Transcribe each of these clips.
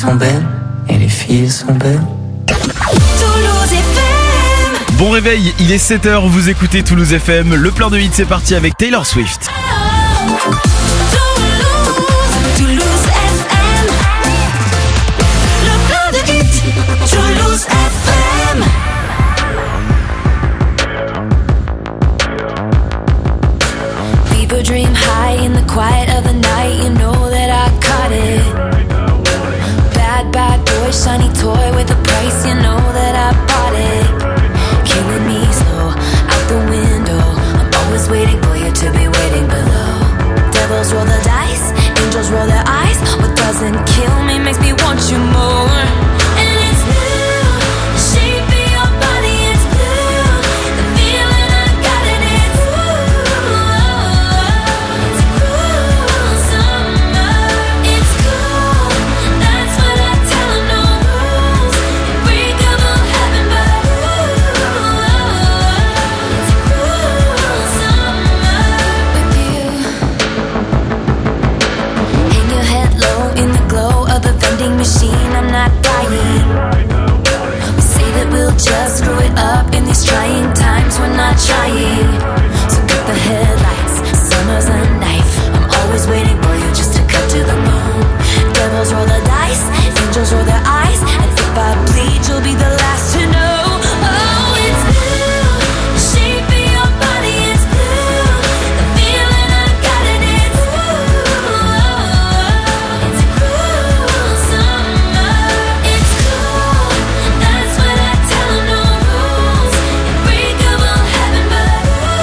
sont belles et les filles sont belles. Toulouse FM. Bon réveil, il est 7h, vous écoutez Toulouse FM. Le plein de hits, c'est parti avec Taylor Swift. Toulouse FM. Le plein de hits. Toulouse FM. People dream high in the quiet of the night. You know that I caught it. Bad boy, shiny toy with a price. You know that I bought it. Killing me slow, out the window. I'm always waiting for you to be waiting below. Devils roll the dice, angels roll their eyes. What doesn't kill me makes me want you more. And it's blue, the shape of your body, it's blue. The feeling I got in it's it's cool summer. It's cool, that's what I tell 'em, no rules. Unbreakable heaven, but it's cool summer with you. Hang your head low in the glow of the vending machine. I'm not dying. We say that we'll just screw it up in these trying times. We're not trying. So cut the headlights. Summer's a knife. I'm always waiting for you just to cut to the bone. Devils roll the dice. Angels roll their eyes. And if I bleed, you'll be the last to know. Oh, it's blue. The shape of your body is blue. The feeling I got in it's it's cool summer. It's cool. That's what I tell 'em, no rules. Unbreakable heaven, but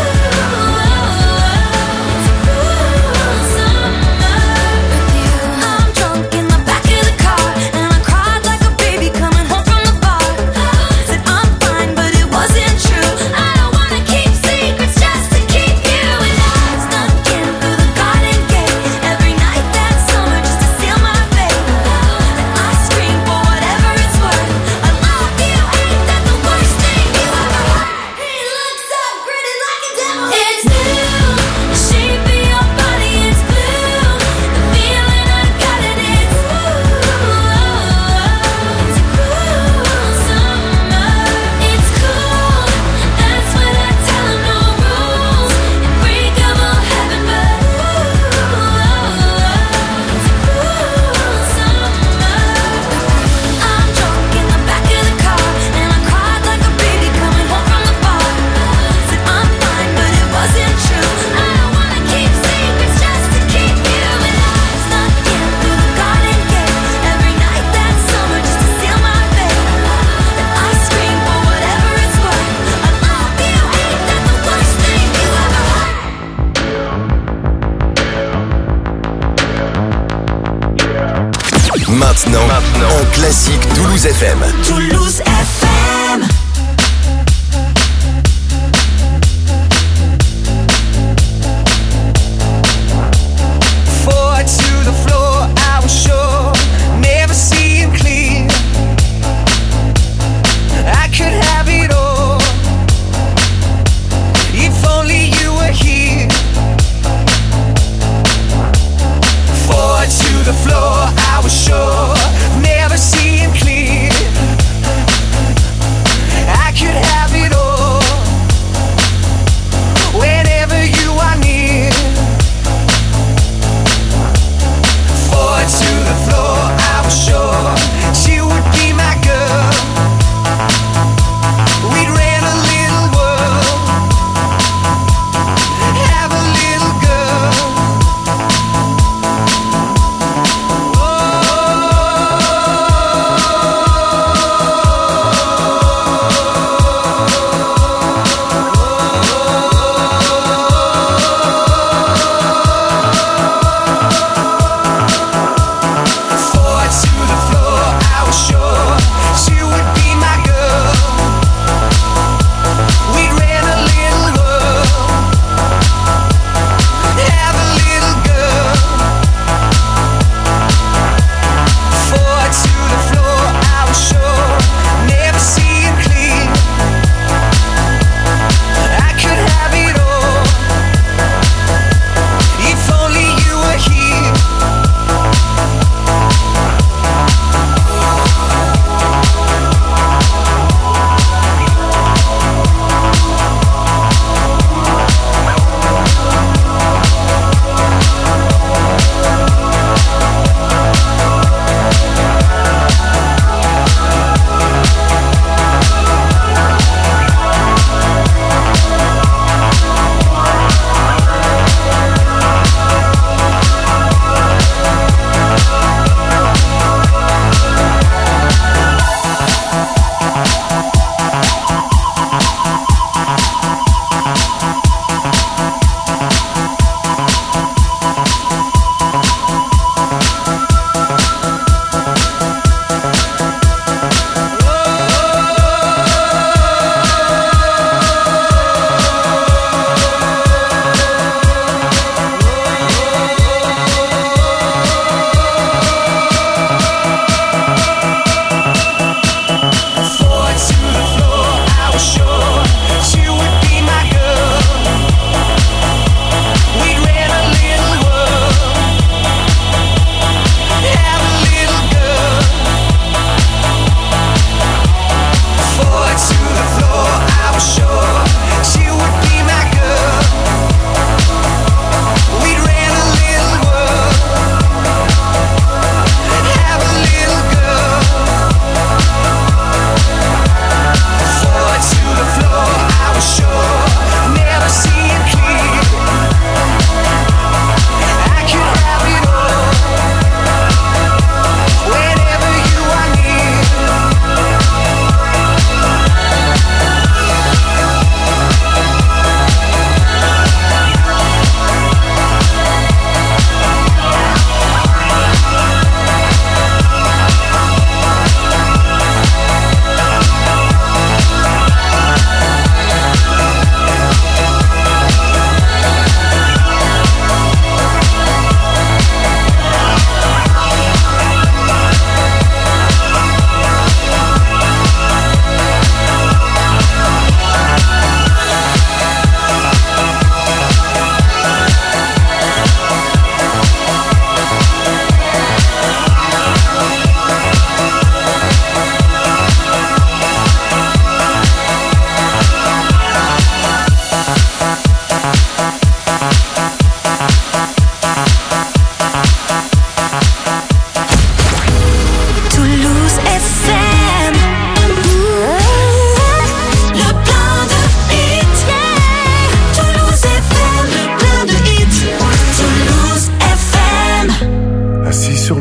it's cool summer with you. I'm drunk in the back of the car, and I cried like a baby coming home from the bar. Said I'm fine, but it wasn't true. I don't wanna keep secrets just to keep you. And I snuck in through the garden gate every night that summer just to seal my fate. And I scream for whatever it's worth. I love you, ain't that the worst thing you ever heard? He looks so gritty like a devil. It's blue, the shape of your body is blue. The feeling I got in it's it's cool summer. It's cool, that's what I tell 'em, no rules. Unbreakable heaven, but it's cool summer. I'm drunk in the back of the car, and I cried like a baby coming home from the bar. Said I'm fine, but it wasn't true. I don't wanna keep secrets just to keep you. And I snuck in through the garden gate every night that summer just to seal my fate. And I scream for whatever it's worth. I love you, ain't that the worst thing you ever heard? Maintenant, un classique Toulouse FM. Toulouse FM. Forward to the floor, I was sure, never seeing clear. I could have it all, if only you were here. Forward to the floor, I was sure, never seeing clear.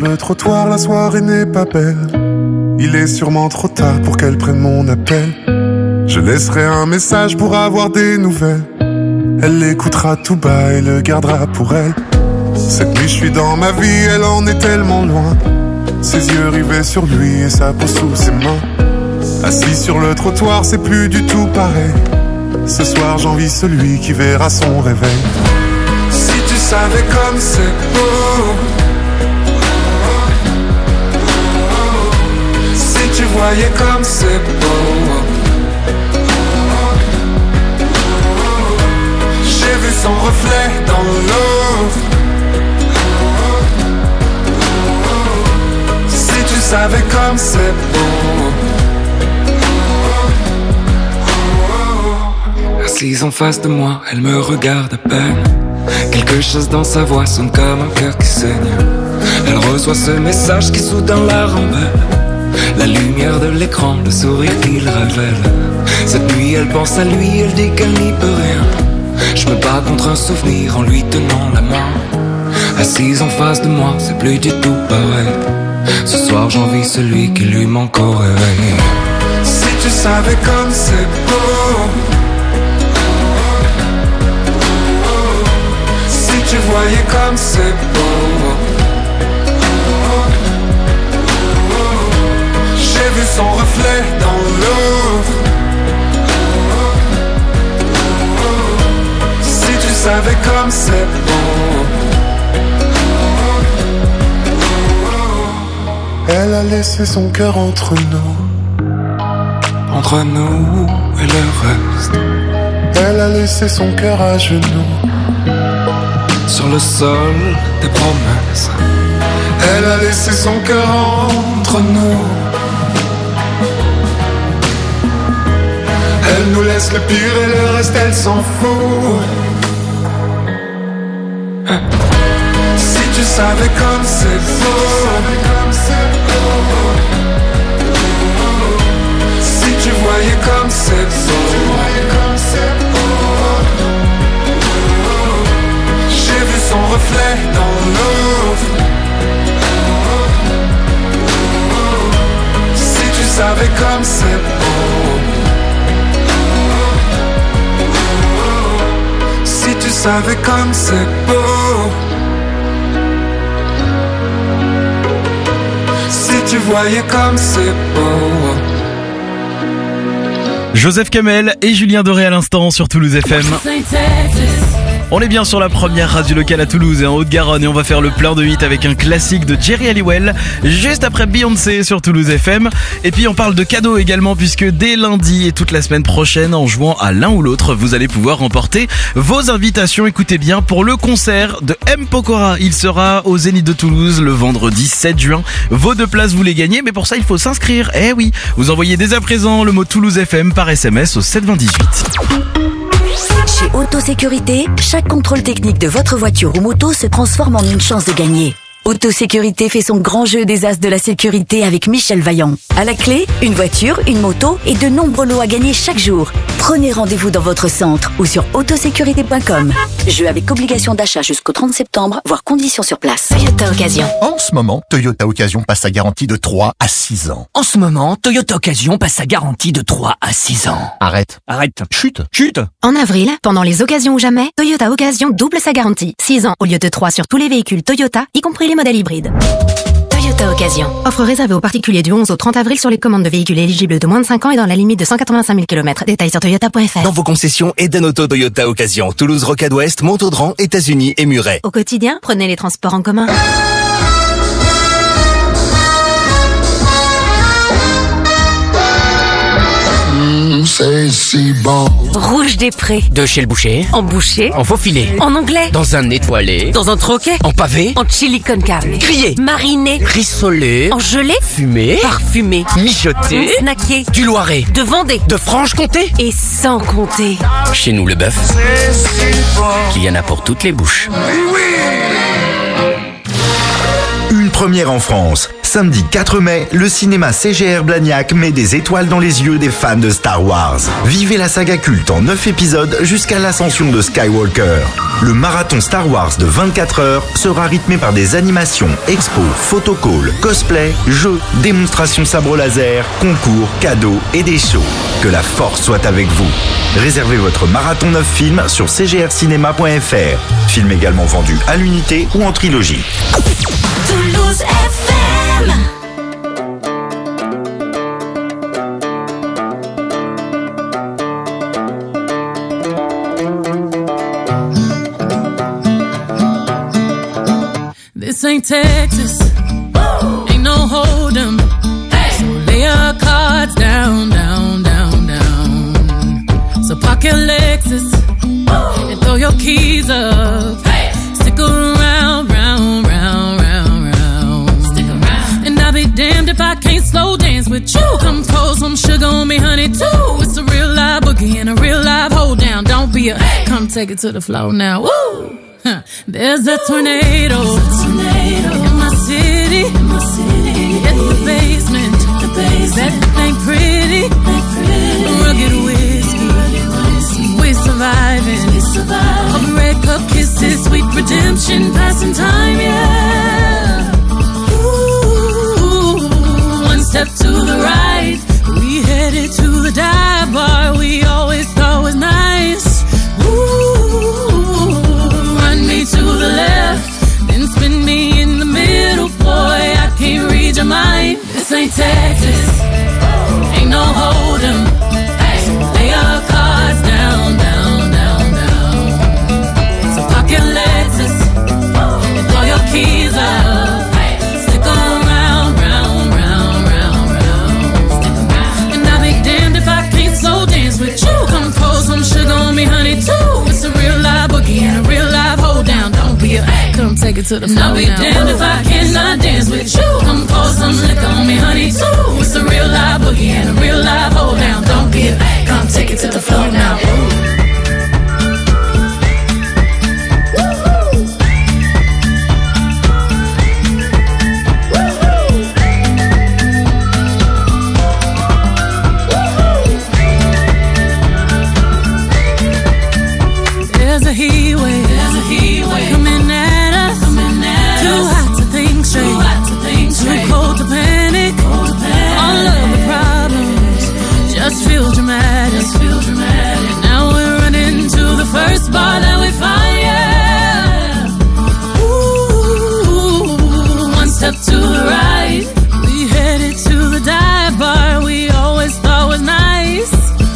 le trottoir, la soirée n'est pas belle. Il est sûrement trop tard pour qu'elle prenne mon appel. Je laisserai un message pour avoir des nouvelles. Elle l'écoutera tout bas et le gardera pour elle. Cette nuit je suis dans ma vie, elle en est tellement loin. Ses yeux rivés sur lui et sa peau sous ses mains. Assis sur le trottoir, c'est plus du tout pareil. Ce soir j'envie celui qui verra son réveil. Si tu savais comme c'est beau, si tu voyais comme c'est beau. J'ai vu son reflet dans l'eau. Si tu savais comme c'est beau. Assise en face de moi, elle me regarde à peine. Quelque chose dans sa voix sonne comme un cœur qui saigne. Elle reçoit ce message qui soudain la rembelle. La lumière de l'écran, le sourire qu'il révèle. Cette nuit elle pense à lui, elle dit qu'elle n'y peut rien. Je me bats contre un souvenir en lui tenant la main. Assise en face de moi, c'est plus du tout pareil. Ce soir j'envie celui qui lui manque au réveil. Si tu savais comme c'est beau, si tu voyais comme c'est beau. J'ai vu son reflet dans l'eau. Si tu savais comme c'est beau. Elle a laissé son cœur entre nous et le reste. Elle a laissé son cœur à genoux sur le sol des promesses. Elle a laissé son cœur entre nous. Elle nous laisse le pire et le reste elle s'en fout. Si tu savais comme c'est beau. Si tu voyais comme c'est beau. J'ai vu son reflet dans l'eau. Si tu savais comme c'est beau. Si tu savais comme c'est beau. Si tu voyais comme c'est beau. Joseph Kamel et Julien Doré à l'instant sur Toulouse FM. On est bien sur la première radio locale à Toulouse et en Haute-Garonne et on va faire le plein de hits avec un classique de Jerry Halliwell juste après Beyoncé sur Toulouse FM. Et puis on parle de cadeaux également puisque dès lundi et toute la semaine prochaine en jouant à l'un ou l'autre vous allez pouvoir remporter vos invitations, écoutez bien, pour le concert de M. Pokora. Il sera au Zénith de Toulouse le vendredi 7 juin. Vos 2 places vous les gagnez mais pour ça il faut s'inscrire. Eh oui, vous envoyez dès à présent le mot Toulouse FM par SMS au 72018. Chez Autosécurité, chaque contrôle technique de votre voiture ou moto se transforme en une chance de gagner. Autosécurité fait son grand jeu des as de la sécurité avec Michel Vaillant. À la clé, une voiture, une moto et de nombreux lots à gagner chaque jour. Prenez rendez-vous dans votre centre ou sur autosécurité.com. Jeu avec obligation d'achat jusqu'au 30 septembre, voire conditions sur place. Toyota Occasion. En ce moment, Toyota Occasion passe sa garantie de 3 à 6 ans. En ce moment, Toyota Occasion passe sa garantie de 3 à 6 ans. Arrête. Chute. En avril, pendant les occasions ou jamais, Toyota Occasion double sa garantie. 6 ans au lieu de 3 sur tous les véhicules Toyota, y compris les modèles hybrides. Toyota Occasion. Offre réservée aux particuliers du 11 au 30 avril sur les commandes de véhicules éligibles de moins de 5 ans et dans la limite de 185 000 km. Détails sur toyota.fr. Dans vos concessions Eden Auto Toyota Occasion, Toulouse Rocade Ouest, Montaudran, États-Unis et Muret. Au quotidien, prenez les transports en commun. C'est si bon. Rouge des Prés. De chez le boucher. En boucher. En faux filet. En anglais. Dans un étoilé. Dans un troquet. En pavé. En chili con carne. Grillé. Mariné. Rissolé. En gelée. Fumé. Parfumé. Mijoté. Snacké. Du Loiret. De Vendée. De Franche-Comté. Et sans compter. Chez nous, le bœuf. Qu'il y en a pour toutes les bouches. Une première en France. Samedi 4 mai, le cinéma CGR Blagnac met des étoiles dans les yeux des fans de Star Wars. Vivez la saga culte en 9 épisodes jusqu'à l'ascension de Skywalker. Le marathon Star Wars de 24 heures sera rythmé par des animations, expos, photocalls, cosplay, jeux, démonstrations sabre laser, concours, cadeaux et des shows. Que la force soit avec vous. Réservez votre marathon 9 films sur cgrcinema.fr. Film également vendu à l'unité ou en trilogie. Toulouse FM. This ain't Texas, ain't no hold'em. So lay your cards down, down, down, down. So park your Lexus and throw your keys up. Stick around, round, round, round, round. Stick around. And I'll be damned if I can't slow dance with you. Come pour some sugar on me, honey, too. It's a real live boogie and a real live hold down. Don't be a come take it to the floor now. Woo! There's a tornado in my city. At the basement, that ain't pretty. Rugged whiskey, we surviving. Of red cup kisses, sweet redemption, passing time, yeah. Ooh, one step to the right, we headed to the dive bar we always thought was nice. To the left, then spin me in the middle, boy, I can't read your mind. This ain't Texas, ain't no hold'em. So lay your cards down, down, down, down. So park your Lexus and throw your keys up. Stick around, round, round, round, round. Stick around. And I'll be damned if I can't slow dance with you. Come pour some sugar on me, honey, too. It's a real live boogie and a real live hold down. Don't be a come take it to the floor. I'll be damned if I cannot dance with you. Come pour some liquor on me, honey, too. It's a real live boogie and a real live hold down. Don't be a come take it to the floor now. Ooh. There's a heat wave coming at us. Too hot to think straight, too cold to panic. All of the problems just feel dramatic. Now we're running to the first bar that we find, yeah. Ooh, one step to the right, we headed to the dive bar we always thought was nice.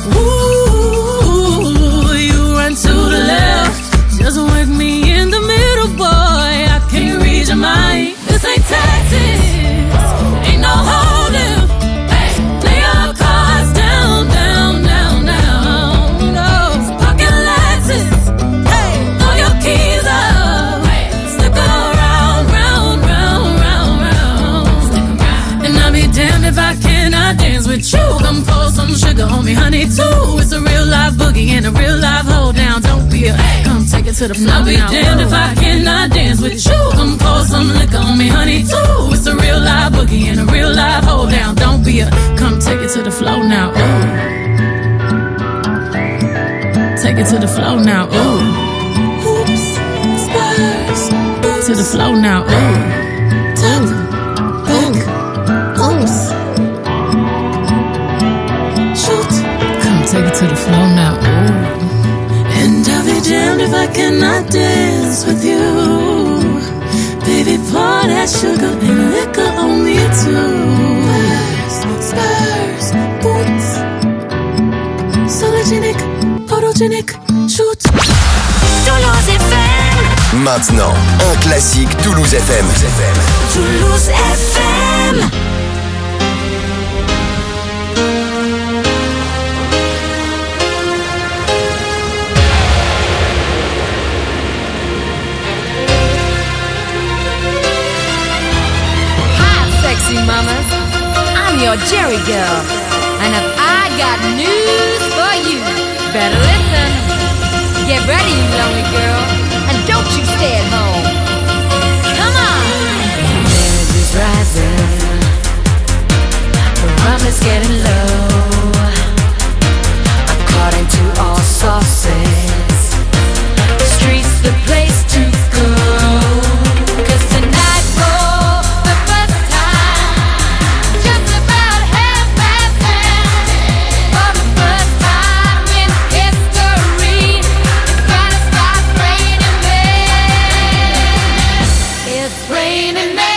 Ooh, you run to the left, just wake me in the middle, boy, I can't read your mind. This ain't Texas, ain't no hold'em. Lay your cards down, down, down, down. No, park your Lexus, throw your keys up. Stick around, round, round, round, round. And I'll be damned if I cannot dance with you. Come pour some sugar on me, honey, too. It's a real live boogie and a real live hold down. Don't be a come take it to the floor. I'll be damned if I cannot dance with you. Come pour some liquor on me, honey, too. It's a real live boogie and a real live hold down. Don't be a come take it to the floor now. Ooh. Take it to the floor now. Ooh. Hoops, spurs, to the floor now. Ooh. Top, back, oops. Shoot, come take it to the floor now. Ooh. And I'll be damned if I cannot dance with you. Baby, pour that sugar and liquor on me too. Spurs, boots, sologenic, photogenic, shoot. Toulouse FM. Maintenant, un classique Toulouse FM. Toulouse FM. Mamas, I'm your Jerry girl, and if I got news for you, better listen. Get ready, you lonely girl, and don't you stay at home. Come on. rum is getting low. According to all sources, the street's the place to go. 'Cause tonight for the first time, just about 10:30, for the first time in history, it's gonna start raining men. It's raining men.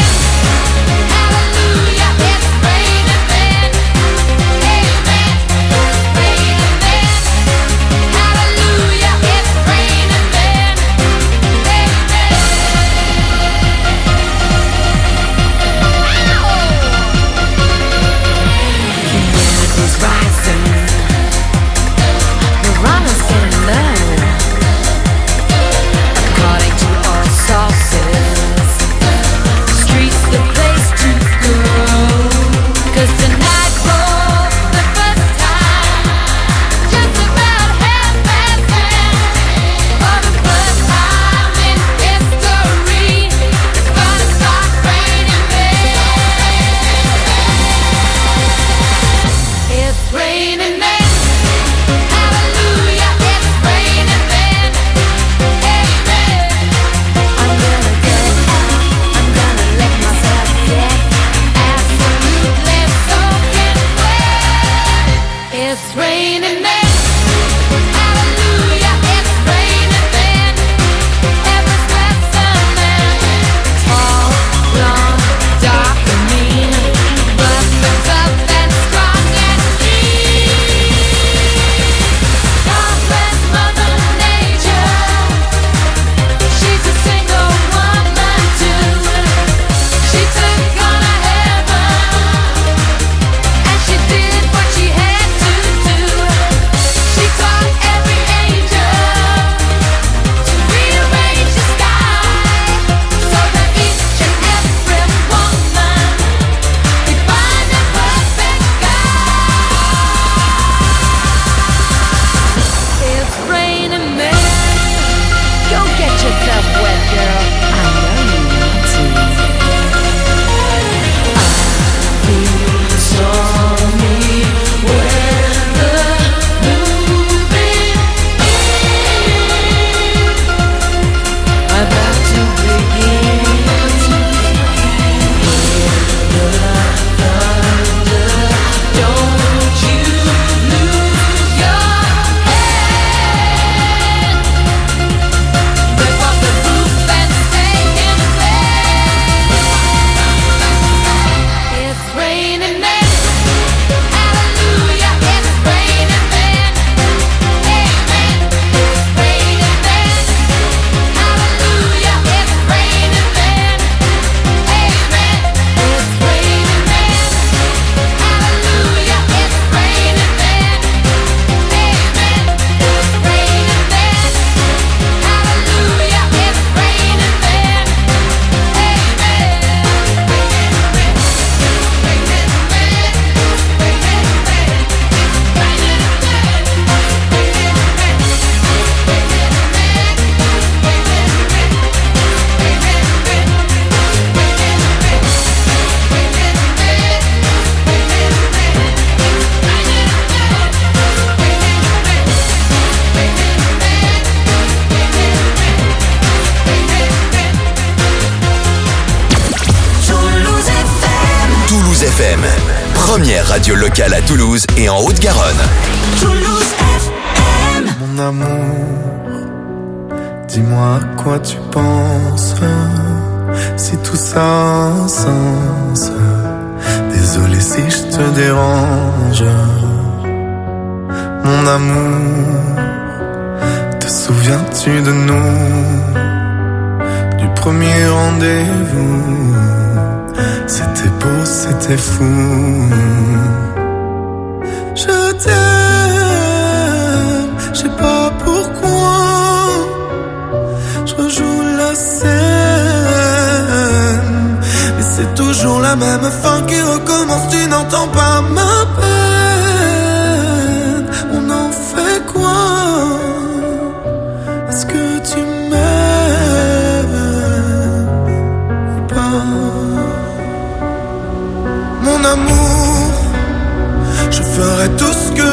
FM, première radio locale à Toulouse et en Haute-Garonne. Toulouse FM. Mon amour, dis-moi à quoi tu penses, si tout ça a un sens. Désolé si je te dérange. Mon amour, te souviens-tu de nous, du premier rendez-vous? C'était beau, c'était fou. Je t'aime, je sais pas pourquoi. Je rejoue la scène, mais c'est toujours la même fin qui recommence. Tu n'entends pas ma peine. On en fait quoi? Est-ce que tu m'aimes ou pas? Mon amour,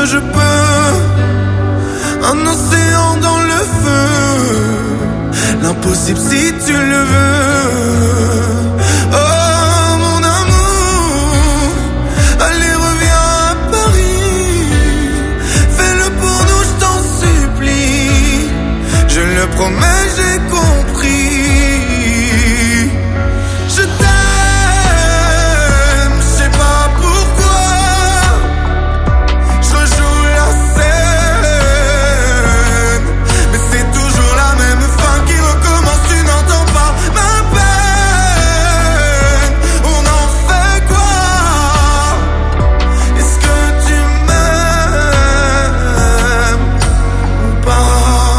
que je peux. Un océan dans le feu, l'impossible si tu le veux. Oh mon amour, allez reviens à Paris. Fais-le pour nous, je t'en supplie. Je le promets, j'ai compris. Je t'aime, je sais pas pourquoi. Je rejoue la scène, mais c'est toujours la même fin qui recommence. Tu n'entends pas ma peine. On en fait quoi? Est-ce que tu m'aimes ou pas?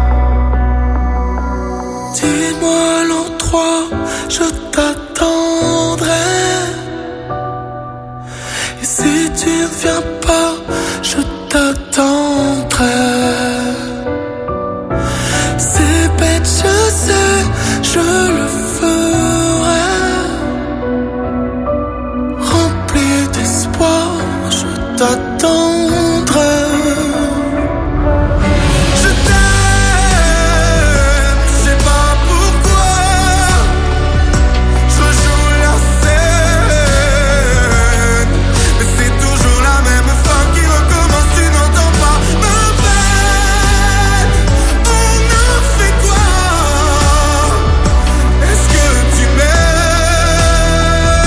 Dis-moi l'endroit, je t'attendrai. Et si tu ne viens pas, je t'attendrai. C'est bête, je sais, je le ferai. Rempli d'espoir, je t'attendrai. Je t'aime, je sais pas pourquoi. Je joue la scène, mais c'est toujours la même fin qui recommence. Tu n'entends pas ma peine. On en fait quoi? Est-ce que tu m'aimes?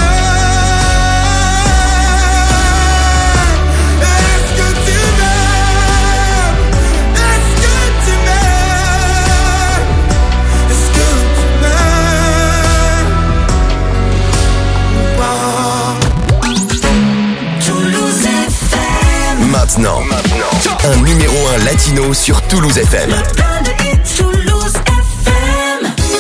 Est-ce que tu m'aimes? Est-ce que tu m'aimes? Est-ce que tu m'aimes ou pas? Toulouse FM. Maintenant, un numéro 1 latino sur Toulouse FM. Plein de hits, Toulouse FM.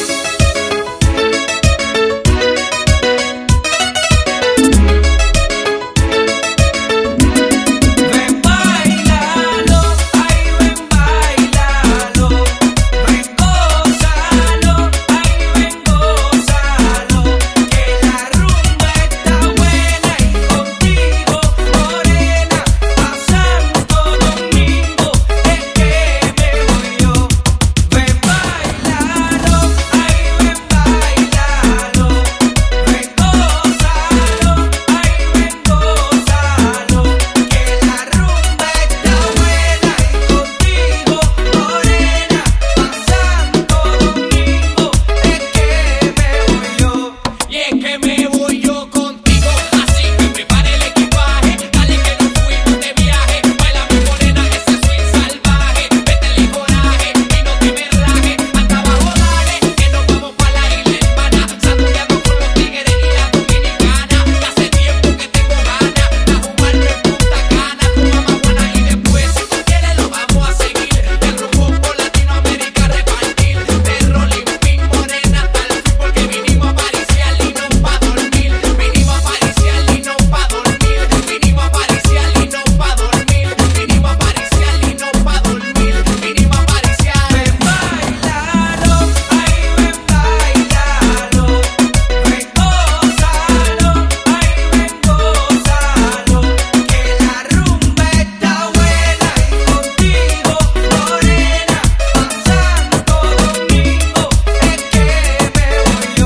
Ven bailalo, ay ven bailalo, ven gózalo, ay ven gózalo, que la rumba está buena y contigo morena, a Santo Domingo es que me voy yo. Ven bailalo, ay ven bailalo, ven gózalo, ay ven gózalo, que la rumba está buena y contigo morena, a Santo Domingo es que me voy yo. Y es que me voy yo contigo, así que prepara el equipaje, dale que nos fuimos de viaje, baila mi morena ese swing salvaje, métele coraje y no te me rajes, hasta abajo dale, que nos vamos pa' la isla hermana, sanduleando con los tigres y la dominicana, que hace tiempo que tengo ganas de jugarme en Punta Cana, con mamá buena y después si tú quieres lo vamos a seguir, el rumbo por Latinoamérica a repartir, de rolling pin morena hasta el fin porque vinimos a pariciar y no pa' dormir, vinimos a pariciar y no pa' dormir, vinimos a pariciar y no pa' dormir, vinimos a pariciar y no pa' dormir, vinimos a pariciar. Ven bailalo, ay ven bailalo, ven gózalo, ay ven gózalo, que la rumba está buena y contigo morena, a Santo Domingo es que me voy yo.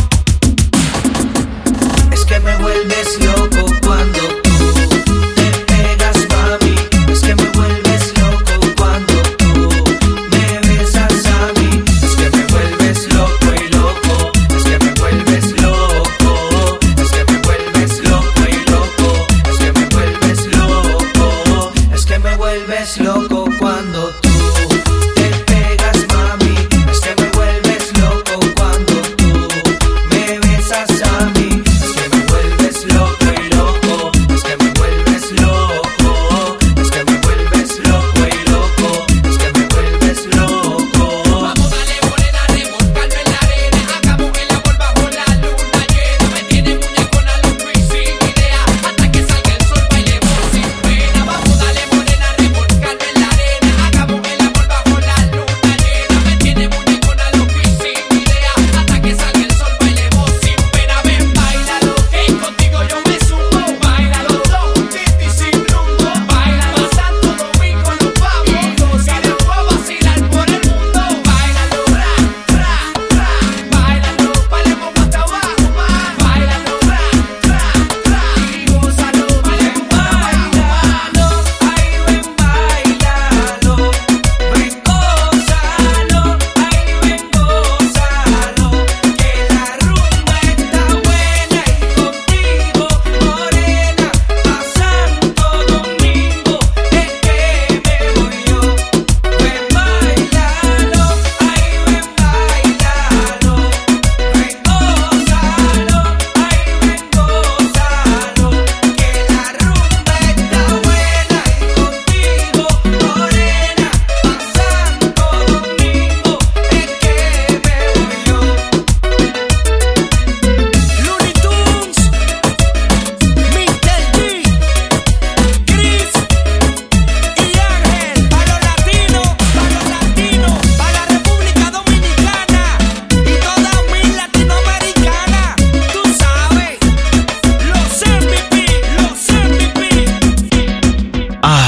Es que me vuelves loco cuando tú te pegas, mami. Es que me vuelves loco cuando tú me besas a mí. Es que me vuelves loco y loco. Es que me vuelves loco. Es que me vuelves loco y loco. Es que me vuelves loco. Es que me vuelves loco cuando tú te pegas, mami. Es que me vuelves loco cuando tú me besas a mí. Es que me vuelves loco y loco. Es que me vuelves loco. Es que me vuelves loco y loco. Es que me vuelves loco. Vamos dale morena, revolcando en la arena. Hagamos el amor bajo la luna llena. Me tiene muñecona loco y sin idea. Hasta que salga el sol bailemos sin pena. Vamos dale morena, revolcando en la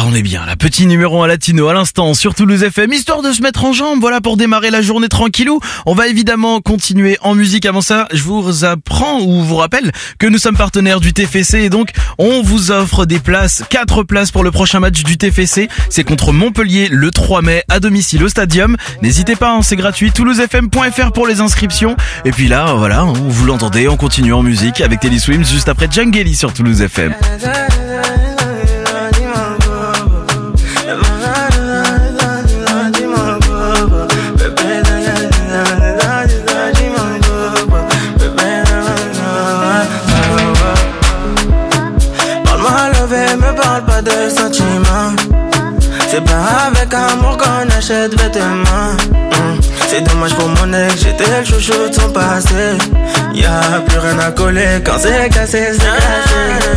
on est bien là. Petit numéro 1 latino à l'instant sur Toulouse FM, histoire de se mettre en jambe, voilà, pour démarrer la journée tranquillou. On va évidemment continuer en musique. Avant ça, je vous apprends ou vous rappelle que nous sommes partenaires du TFC et donc on vous offre des places, 4 places pour le prochain match du TFC. C'est contre Montpellier le 3 mai à domicile au Stadium. N'hésitez pas, hein, c'est gratuit. ToulouseFM.fr pour les inscriptions. Et puis là, voilà, vous l'entendez, on continue en musique avec Telly Swims juste après Djangeli sur Toulouse FM. De sentiments, c'est pas avec amour qu'on achète vêtements. C'est dommage pour mon ex, j'étais le chouchou de son passé. Y'a plus rien à coller quand c'est cassé, c'est cassé.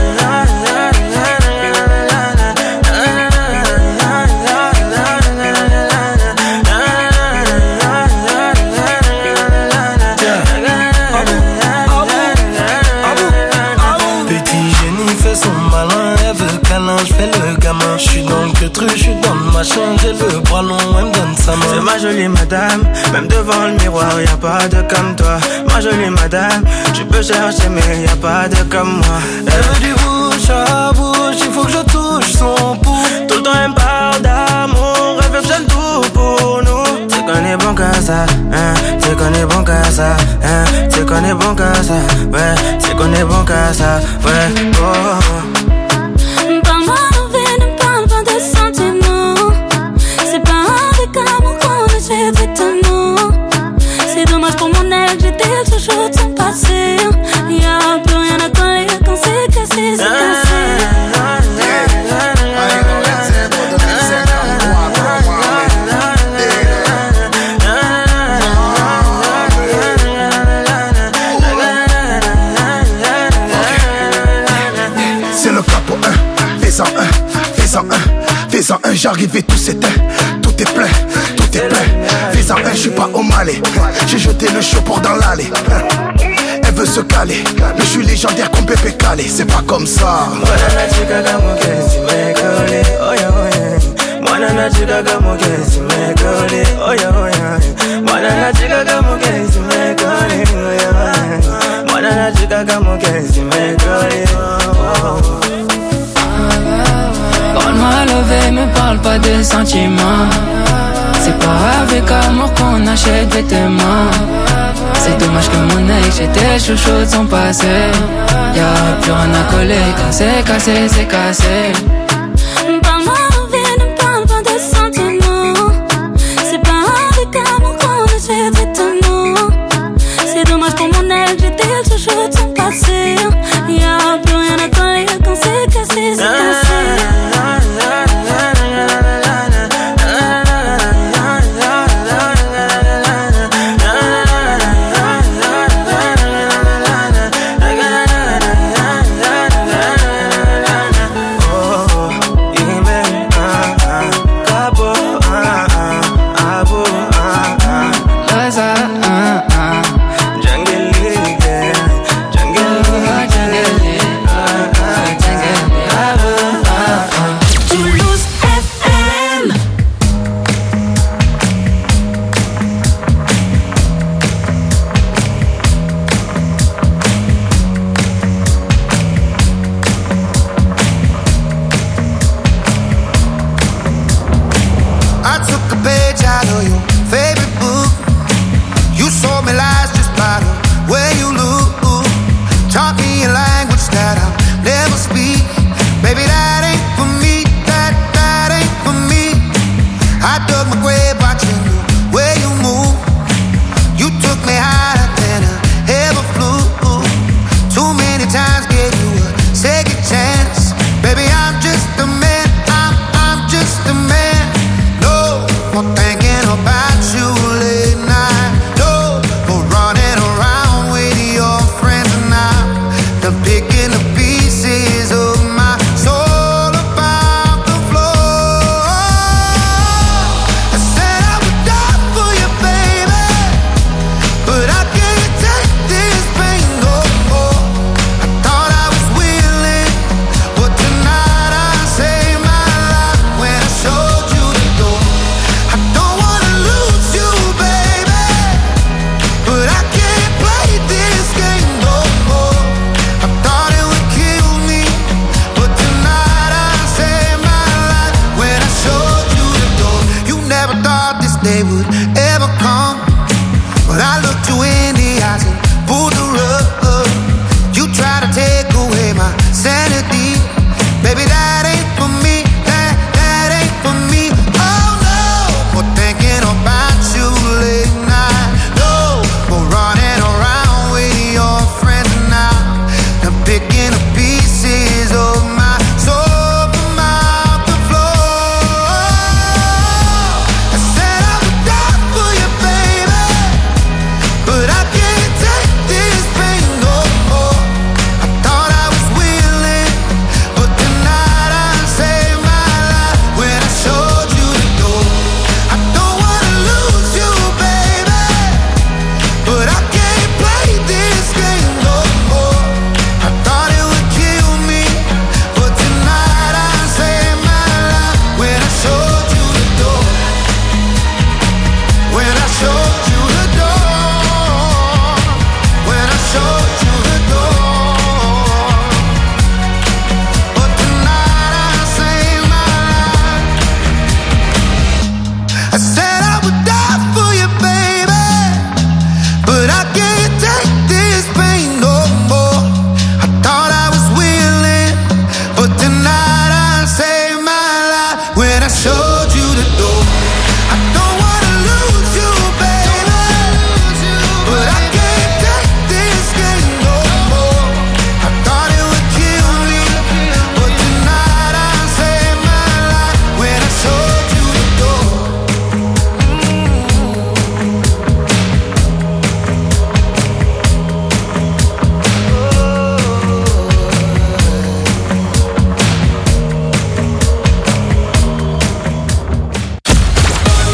Je fais le gamin, je suis dans le queutru, je suis dans le machin, j'ai le bras long, elle me donne sa main. C'est ma jolie madame, même devant le miroir, y'a pas de comme toi. Ma jolie madame, tu peux chercher mais y'a pas de comme moi. Elle veut du bouche à bouche, il faut que je touche son pouls. Tout le temps elle me parle d'amour, elle veut que j'aime tout pour nous. C'est qu'on est bon qu'à ça, hein, c'est qu'on est bon qu'à ça, hein, c'est qu'on est bon qu'à ça, ouais, c'est qu'on est bon qu'à ça, ouais, oh. C'est dommage pour mon ex, j'étais le chouchou de son passé. Y'a plus rien à coller quand c'est cassé, c'est cassé. C'est le capo 1, fais-en un, fais-en un, fais-en un, j'arrive et tout s'éteint, tout est plein, tout est plein. Fais-en un, je suis pas au Malais, j'ai jeté le chaud pour dans l'allée. Elle veut se caler, mais je suis légendaire comme Pépé Calé, c'est pas comme ça. Parle-moi levé, me parle pas de sentiments. C'est pas avec amour qu'on achète vêtements. C'est dommage que mon ex, j'étais chouchou de son passé. Y'a plus rien à coller quand c'est cassé, c'est cassé. Parle-moi envie, ne parle pas de sentiments. C'est pas avec amour qu'on achète vêtements. C'est dommage pour mon ex, j'étais le chouchou de son passé. Y'a plus rien à coller quand c'est cassé, c'est cassé.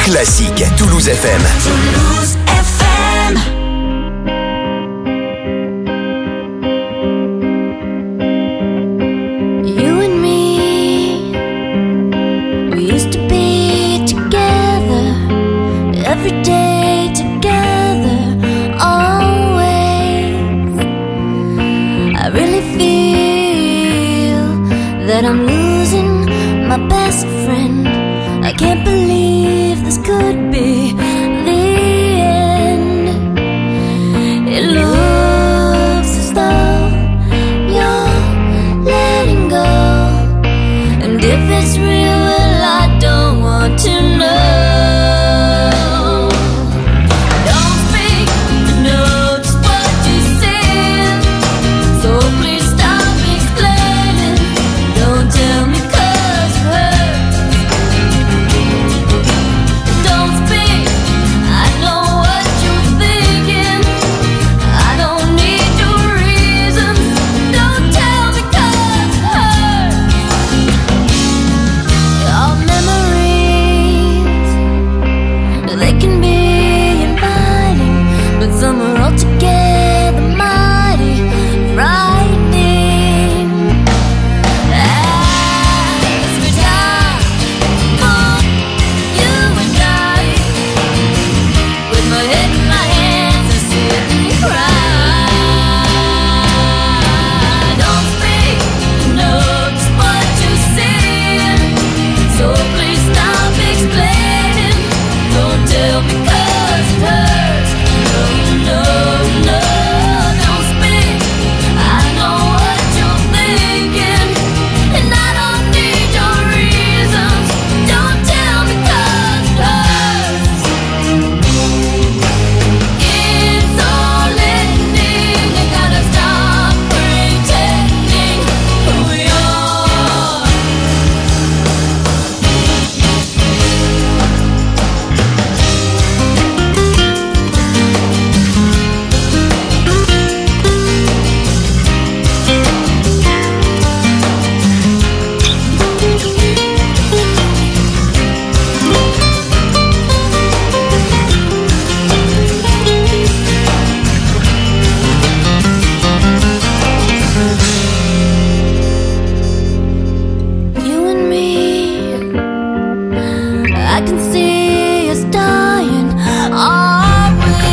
Classique, Toulouse FM. Toulouse FM. You and me, we used to be together, every day together, always. I really feel that I'm losing my best friend. I can't believe this could be the end. It looks as though you're letting go, and if it's real, well, I don't want to know. Don't speak, I know just what you said, so please stop explaining. Don't tell me 'cause it hurts. Don't speak, I know what you're thinking. I don't need your reasons. Don't tell me 'cause it hurts. Our memories, they can be inviting, but some are altogether mighty frightening. As we die for you and I, with my head in my hands, I sit and cry. Don't speak, you know just what you said, so please stop explaining. Don't tell me 'cause it hurts. No, no, no, don't speak. I know what you're thinking, and I don't need your reasons. Don't tell me 'cause it hurts. It's all ending. You gotta stop pretending who you are. You and me, I can see us dying, are we?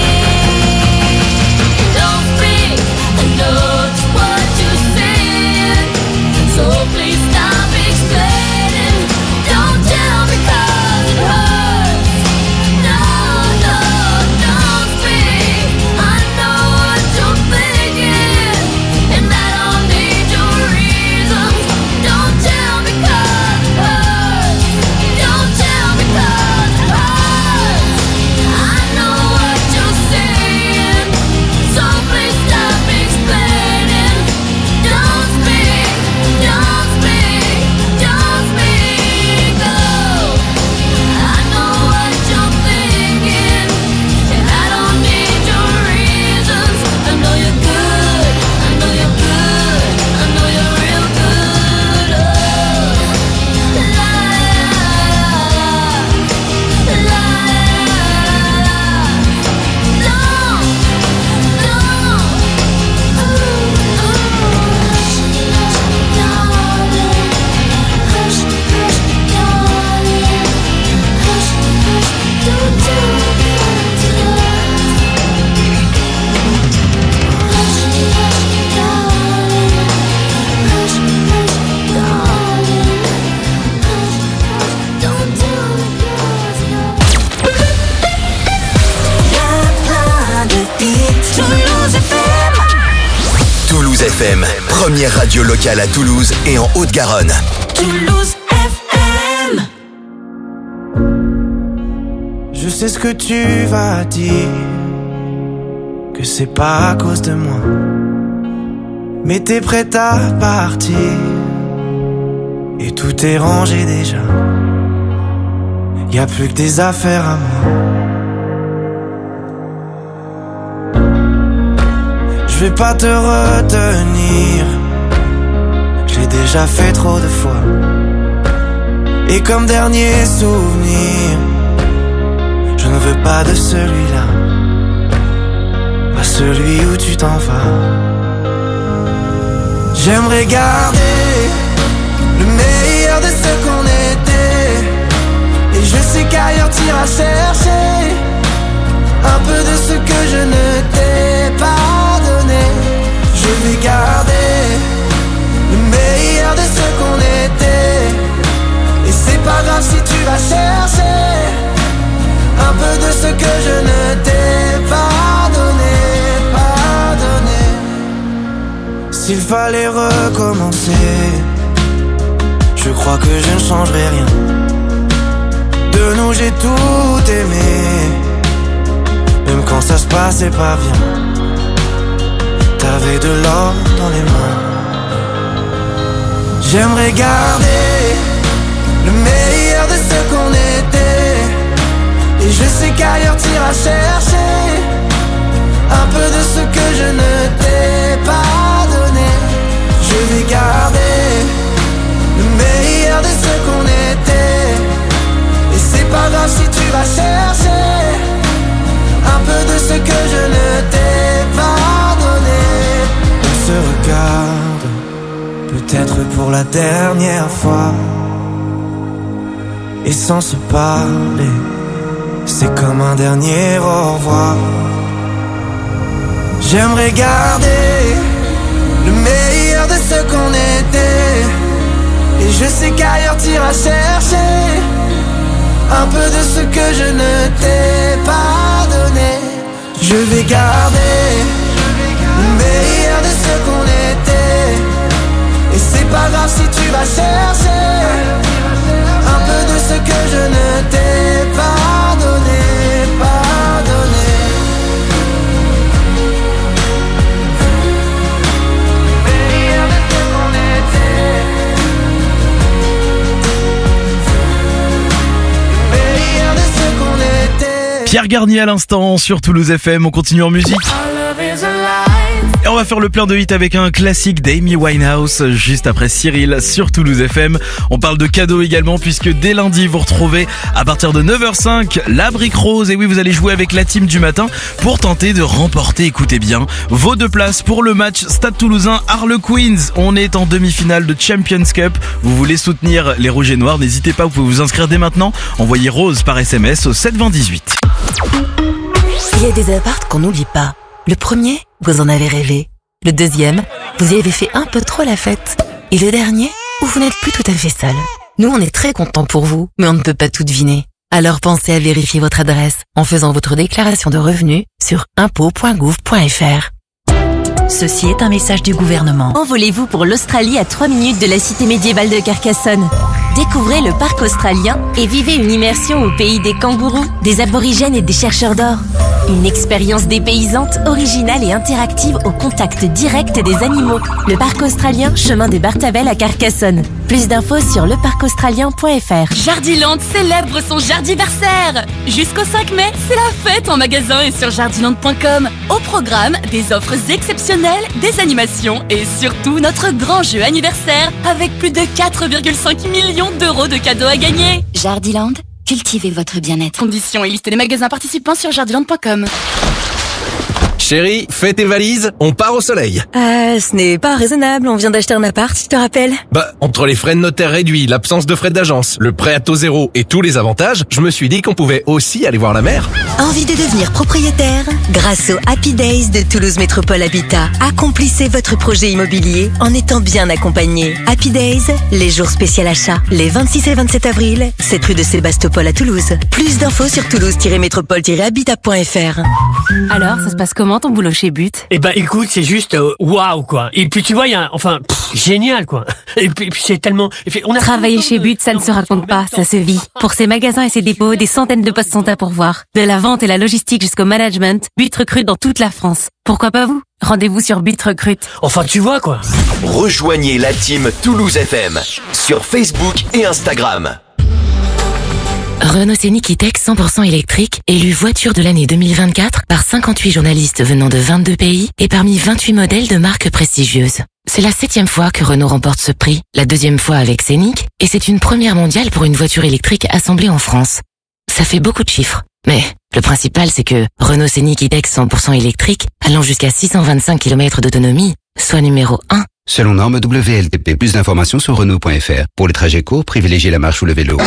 Don't speak, I know just what you said, so please stop explaining. Don't tell me 'cause it hurts. No, no, don't speak. I know what you're thinking, and I don't need your reasons. Don't tell me 'cause it hurts. Don't tell me 'cause it hurts. I know what you're saying, so please stop explaining. Don't speak, don't speak, don't speak. Oh, I know what you're thinking, and I don't need your reasons. I know you're good, I know you're good, I know you're real good. Oh, la la la la. Toulouse FM, première radio locale à Toulouse et en Haute-Garonne. Toulouse FM. Je sais ce que tu vas dire, que c'est pas à cause de moi, mais t'es prête à partir, et tout est rangé déjà. Y a plus que des affaires à moi. Je vais pas te retenir, je l'ai déjà fait trop de fois. Et comme dernier souvenir, veux pas de celui-là, pas celui où tu t'en vas. J'aimerais garder le meilleur de ce qu'on était, et je sais qu'ailleurs t'iras chercher un peu de ce que je ne t'ai pas donné. Je vais garder le meilleur de ce qu'on était, et c'est pas grave si tu vas chercher un peu de ce que je ne t'ai pas donné, pas donné. S'il fallait recommencer, je crois que je ne changerai rien. De nous j'ai tout aimé, même quand ça se passait pas bien. T'avais de l'or dans les mains. J'aimerais garder le meilleur de ce qu'on était, et je sais qu'ailleurs t'iras chercher un peu de ce que je ne t'ai pas donné. Je vais garder le meilleur de ce qu'on était, et c'est pas grave si tu vas chercher un peu de ce que je ne t'ai pas donné. On se regarde, peut-être pour la dernière fois, et sans se parler, c'est comme un dernier au revoir. J'aimerais garder le meilleur de ce qu'on était, et je sais qu'ailleurs t'iras chercher un peu de ce que je ne t'ai pas donné. Je vais garder le meilleur de ce qu'on était, et c'est pas grave si tu vas chercher un peu de ce que je ne t'ai pas donné, pas donné. Le meilleur de ce qu'on était, le meilleur de ce qu'on était. Pierre Garnier à l'instant sur Toulouse FM, on continue en musique. Et on va faire le plein de hits avec un classique d'Amy Winehouse juste après Cyril sur Toulouse FM. On parle de cadeaux également puisque dès lundi vous retrouvez à partir de 9h05 la brique rose. Et oui, vous allez jouer avec la team du matin pour tenter de remporter, écoutez bien, vos 2 places pour le match Stade Toulousain Harlequins. On est en demi-finale de Champions Cup. Vous voulez soutenir les Rouges et Noirs, n'hésitez pas, vous pouvez vous inscrire dès maintenant. Envoyez rose par SMS au 72018. Il y a des apparts qu'on n'oublie pas. Le premier, vous en avez rêvé. Le deuxième, vous y avez fait un peu trop la fête. Et le dernier, où vous n'êtes plus tout à fait seul. Nous, on est très contents pour vous, mais on ne peut pas tout deviner. Alors pensez à vérifier votre adresse en faisant votre déclaration de revenus sur impôts.gouv.fr. Ceci est un message du gouvernement. Envolez-vous pour l'Australie à 3 minutes de la cité médiévale de Carcassonne. Découvrez le parc australien et vivez une immersion au pays des kangourous, des aborigènes et des chercheurs d'or. Une expérience dépaysante, originale et interactive au contact direct des animaux. Le parc australien, chemin des Bartavelles à Carcassonne. Plus d'infos sur leparcaustralien.fr. Jardiland célèbre son jardiversaire. Jusqu'au 5 mai, c'est la fête en magasin et sur jardiland.com. Au programme, des offres exceptionnelles, des animations et surtout notre grand jeu anniversaire avec plus de 4,5 millions d'euros de cadeaux à gagner. Jardiland, cultivez votre bien-être. Conditions et liste des magasins participants sur jardiland.com. Chérie, fais tes valises, on part au soleil. Ce n'est pas raisonnable, on vient d'acheter un appart, je te rappelle. Bah, entre les frais de notaire réduits, l'absence de frais d'agence, le prêt à taux zéro et tous les avantages, je me suis dit qu'on pouvait aussi aller voir la mer. Envie de devenir propriétaire? Grâce au Happy Days de Toulouse Métropole Habitat, accomplissez votre projet immobilier en étant bien accompagné. Happy Days, les jours spéciaux achats, les 26 et 27 avril, 7 rue de Sébastopol à Toulouse. Plus d'infos sur toulouse-métropole-habitat.fr. Alors, ça se passe comment ton boulot chez But? Eh ben écoute, c'est juste waouh quoi. Et puis tu vois, il y a génial quoi. Et puis c'est tellement Travailler chez But, ça ne se raconte pas, ça se vit. Pour ses magasins et ses dépôts, des centaines de postes sont à pourvoir. De la vente et la logistique jusqu'au management, But recrute dans toute la France. Pourquoi pas vous? Rendez-vous sur But Recrute. Enfin tu vois quoi. Rejoignez la team Toulouse FM sur Facebook et Instagram. Renault Scénic E-Tech 100% électrique, élu voiture de l'année 2024 par 58 journalistes venant de 22 pays et parmi 28 modèles de marques prestigieuses. C'est la 7e fois que Renault remporte ce prix, la 2e fois avec Scénic, et c'est une première mondiale pour une voiture électrique assemblée en France. Ça fait beaucoup de chiffres. Mais le principal, c'est que Renault Scénic E-Tech 100% électrique, allant jusqu'à 625 km d'autonomie, soit numéro 1. Selon norme WLTP, plus d'informations sur Renault.fr. Pour les trajets courts, privilégiez la marche ou le vélo.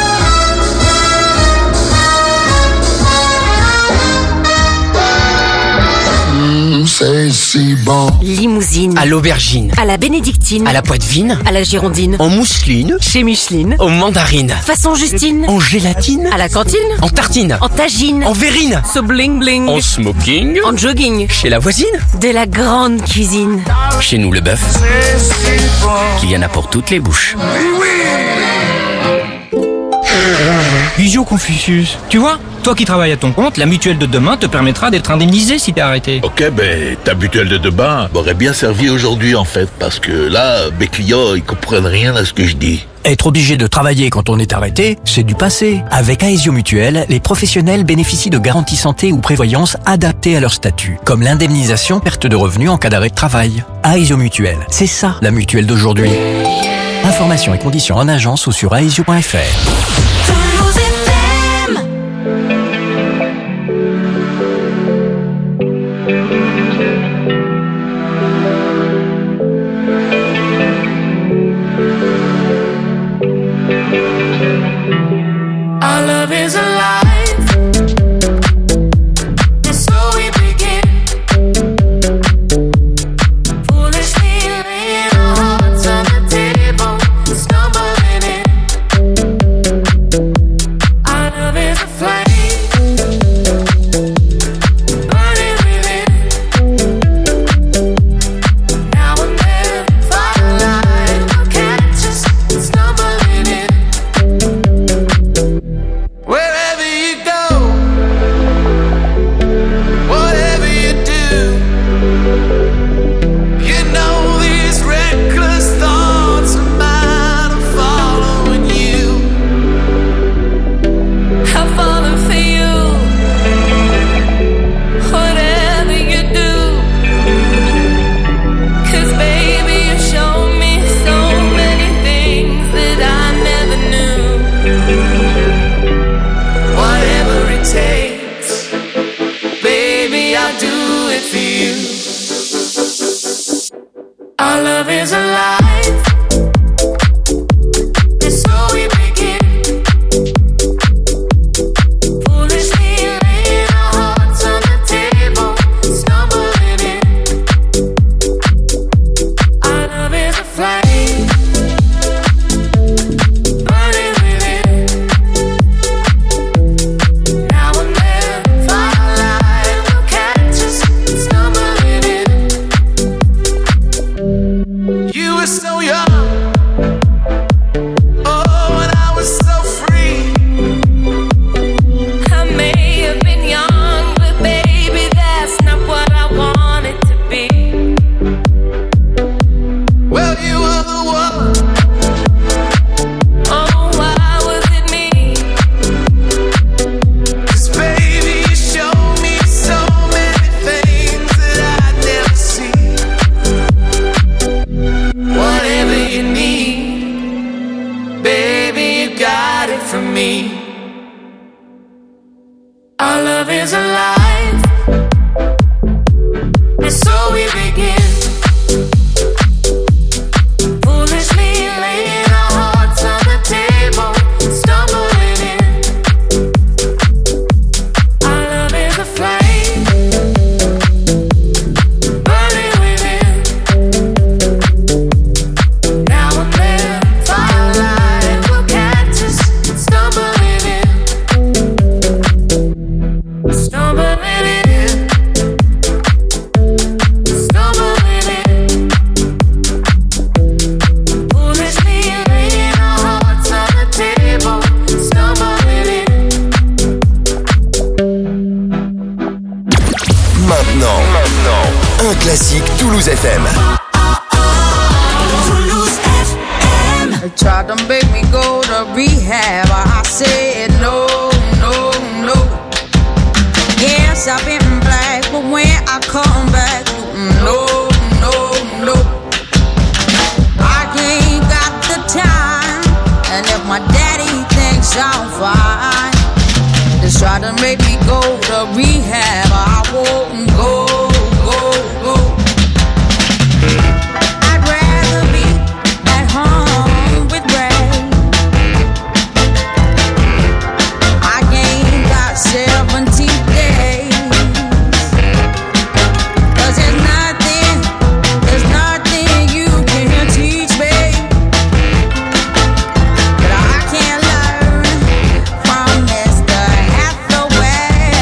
Limousine. À l'aubergine. À la bénédictine. À la poitevine. À la girondine. En mousseline. Chez Micheline. En mandarine. Façon Justine. En gélatine. À la cantine. En tartine. En tagine. En verrine. So bling bling. En smoking. En jogging. Chez la voisine. De la grande cuisine. Chez nous, le bœuf. Qu'il y en a pour toutes les bouches. Idiot Confucius. Tu vois, toi qui travailles à ton compte, la mutuelle de demain te permettra d'être indemnisé si t'es arrêté. Ok, ben ta mutuelle de demain m'aurait bien servi aujourd'hui en fait, parce que là, mes clients, ils comprennent rien à ce que je dis. Être obligé de travailler quand on est arrêté, c'est du passé. Avec Aesio Mutuelle, les professionnels bénéficient de garanties santé ou prévoyance adaptées à leur statut, comme l'indemnisation perte de revenus en cas d'arrêt de travail. Aesio Mutuelle, c'est ça la mutuelle d'aujourd'hui. Informations et conditions en agence ou sur aesio.fr. Our love is alive. And so we begin. Foolishly laying our hearts on the table, stumbling in. Our love is a flame, burning within. Now and then, firelight will catch us stumbling in. Wherever you go, whatever you do, you know these reckless thoughts of mine are following you. I'm falling for you, whatever you do. 'Cause baby, you show me so many things that I never knew. Whatever it takes, baby, I'll do it for you. Our love is alive, and so we begin. Foolishly laying our hearts on the table, stumbling in. Our love is a flame, burning within. Now and then, firelight will catch us stumbling in. You were so young, oh, and I was so free. I may have been young, but baby, that's not what I wanted to be. Well, you were the one. Oh, why was it me? 'Cause baby, you showed me so many things that I'd never seen. Whatever you need, baby, you got it from me. Our love is alive, and so we begin. Foolishly laying our hearts on the table, stumbling in. Our love is a flame, burning within. Now and then, firelight will catch us stumbling in. Stumbling in. Stumbling in. Foolishly laying our hearts on the table, stumbling in. Maintenant, un classique Toulouse FM. They tried to make me go to rehab. I said no, no, no. Yes, I've been black, but when I come back, no, no, no. I ain't got the time, and if my daddy thinks I'm fine, then try to make me go to rehab. I won't go. I'd rather be at home with Ray. I ain't got 17 days. 'Cause there's nothing you can teach me that I can't learn from Mr. Hathaway.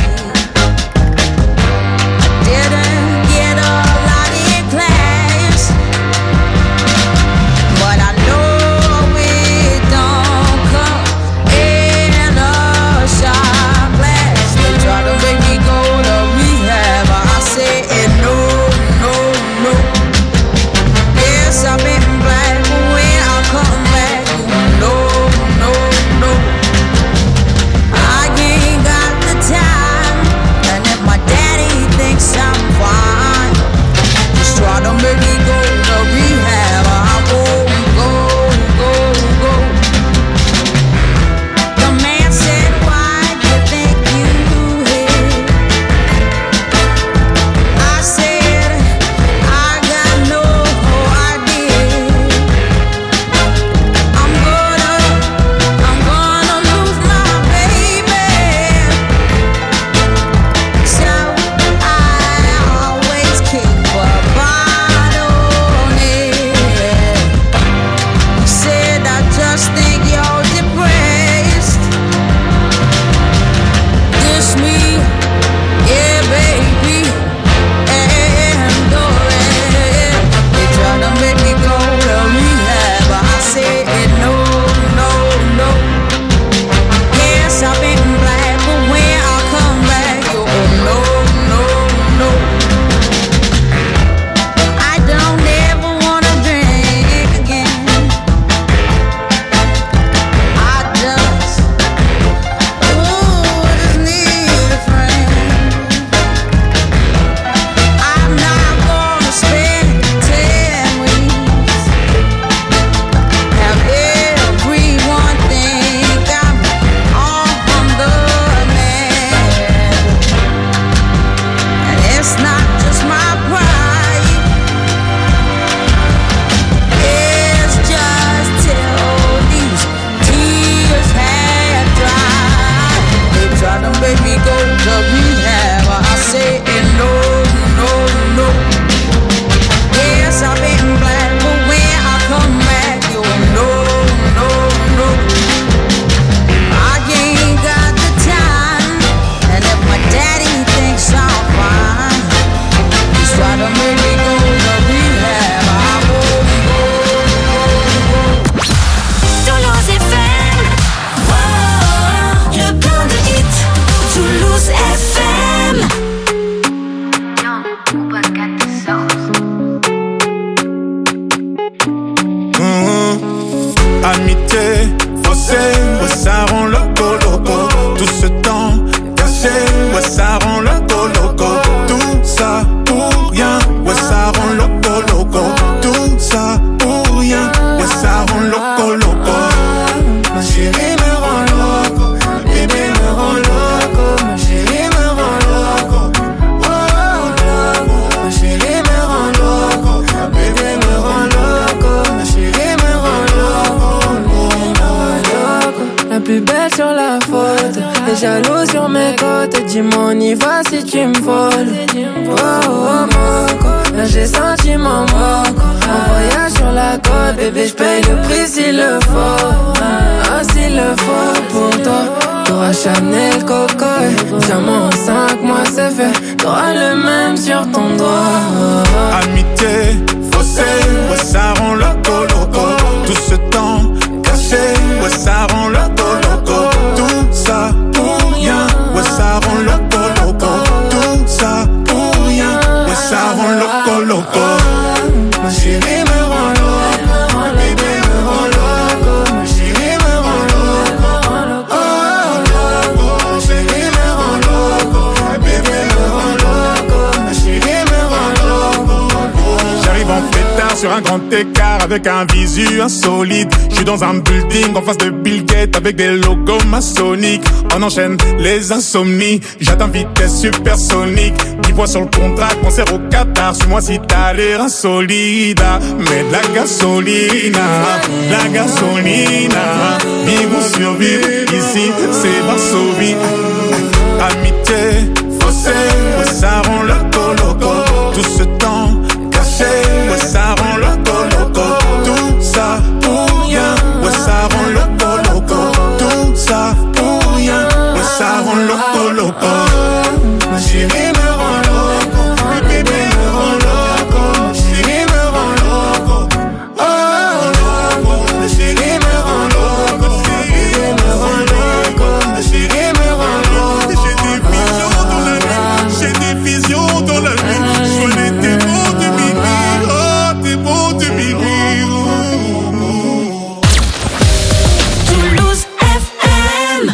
Didn't get a lot in class, but I know it don't come in a shot glass. They try to make me go to rehab, I said no. Yes, I've been black, but when I come back, no. I ain't got the time, and if my daddy thinks I'm fine, just try to make me go to rehab. I won't go. The man said, why do you think you hit? I said, I got no idea. I'm gonna lose my baby. So I always keep a bottle near. He said, I just think you're depressed. Dish me, yeah, baby, and go ahead. They try to make me go to rehab, but I said no. Yes, I've been black, but when I come back, you no. I don't ever wanna drink again. I just need a friend. I'm not gonna spend 10 weeks. Have everyone think I'm on the man. And it's not just my pride. It's just till these tears had dried. They try to make me go to rehab, I say no. Yes, I've been black, but when I come back, you no. I ain't got the time, and if my daddy thinks I'm fine, he's trying to make me go to rehab. I won't go. Toulouse FM, le plein de hits. Toulouse FM. Amitié, faussée, ouais ça rend loco. Tout ce temps caché, ouais ça rend loco. Tout ça pour rien, ouais ça rend loco. Tout ça pour rien, ouais ça rend loco. Ma chérie me rend loco, bébé me rend loco. Ma chérie me rend loco, ma chérie me rend loco, bébé me rend loco. Ma chérie me rend loco. La plus belle sur la photo, les jaloux sur mes côtes. Dis-moi on y va si tu me voles. Moco, là j'ai senti mon moco. Un voyage sur la côte, bébé j'paye le prix s'il le faut. S'il le faut pour toi. T'auras Chanel, Coco et diamant en 5 mois c'est fait. T'auras le même sur ton doigt. Amitié, faussée, ouais ça rend loco. Tout ce temps caché, ouais ça rend loco. Tout ça pour rien, ouais ça rend loco. Tout ça pour rien, ouais ça rend loco. Ma chérie me rend loco, bébé me rend loco. Ma chérie me rend loco, ma chérie me rend loco. Bébé me rend loco, ma chérie me rend loco. J'arrive en pétard sur un grand écart avec un visu insolite. Je suis dans un building en face de Bill Gates avec des logos maçonniques. On enchaîne les insomnies, j'atteins vitesse supersonique. 10 fois sur le contrat, concert au Qatar. Suis-moi si t'as l'air insolide. Mais de la gasolina, vivre ou survivre, ici c'est Varsovie. Amitié, fossé, ouais ça rend loco. Tout ce temps caché, ouais ça rend loco. Tout ça pour rien, ouais ça rend loco. Tout ça pour rien, ouais ça rend loco. Ma chérie me rend loco, ma bébé me rend loco. Ma chérie me rend loco, ma chérie me rend loco. Ma bébé me rend loco, ma chérie me rend loco. J'ai des visions dans la nuit, je vois les démons de minuit, oh, démons de minuit. Toulouse FM.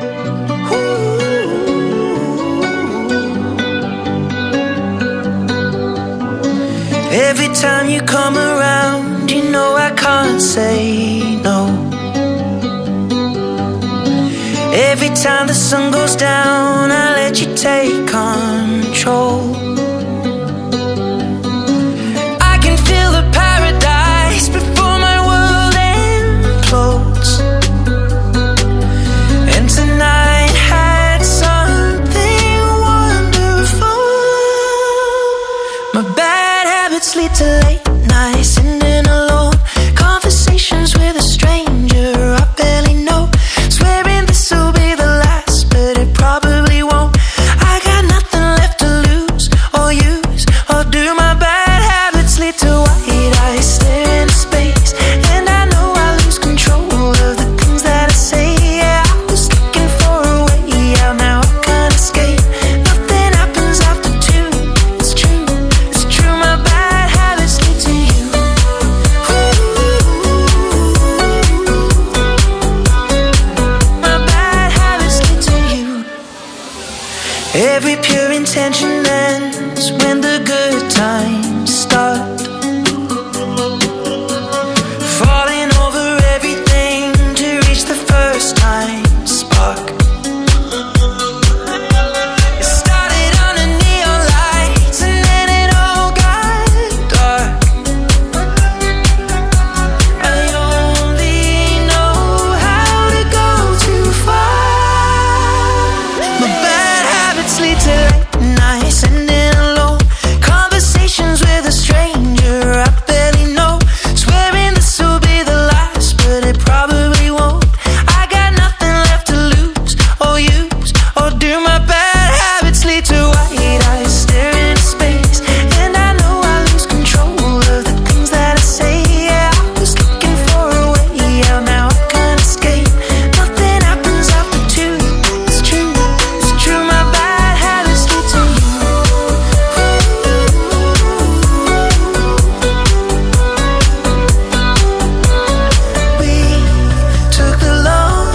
Every time you come around, you know I can't say no. Every time the sun goes down, I let you take control. I can feel the paradise before my world implodes. And tonight had something wonderful. My bad habits lead to late nights, sitting alone. Conversations with a stranger I barely know. Swearing this will be the last, but it probably won't. I got nothing left to lose or use or do. My bad habits lead to white eyes stare into space, and I know I lose control of the things that I say. Yeah, I was looking for a way out, now I can't escape. Nothing happens after 2. It's true, it's true. My bad habits lead to you. My bad habits lead to you. Every pure intention